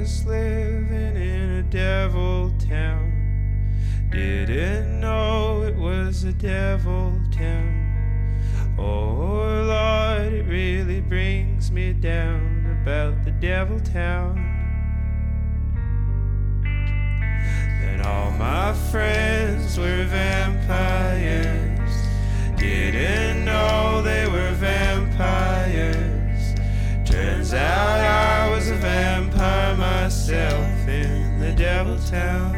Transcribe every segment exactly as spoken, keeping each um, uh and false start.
was living in a devil town. Didn't know it was a devil town. Oh Lord, it really brings me down about the devil town. And all my friends were vampires. Didn't know they were vampires. Turns out I was a vampire myself in the devil town.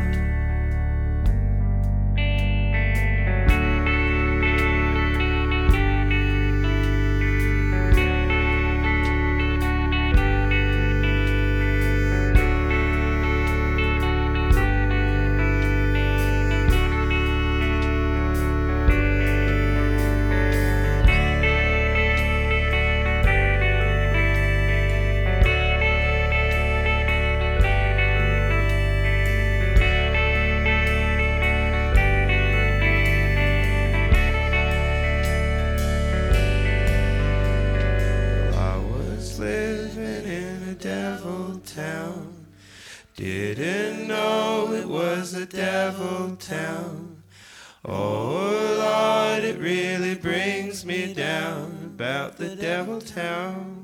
Living in a devil town. Didn't know it was a devil town. Oh Lord, it really brings me down about the devil town.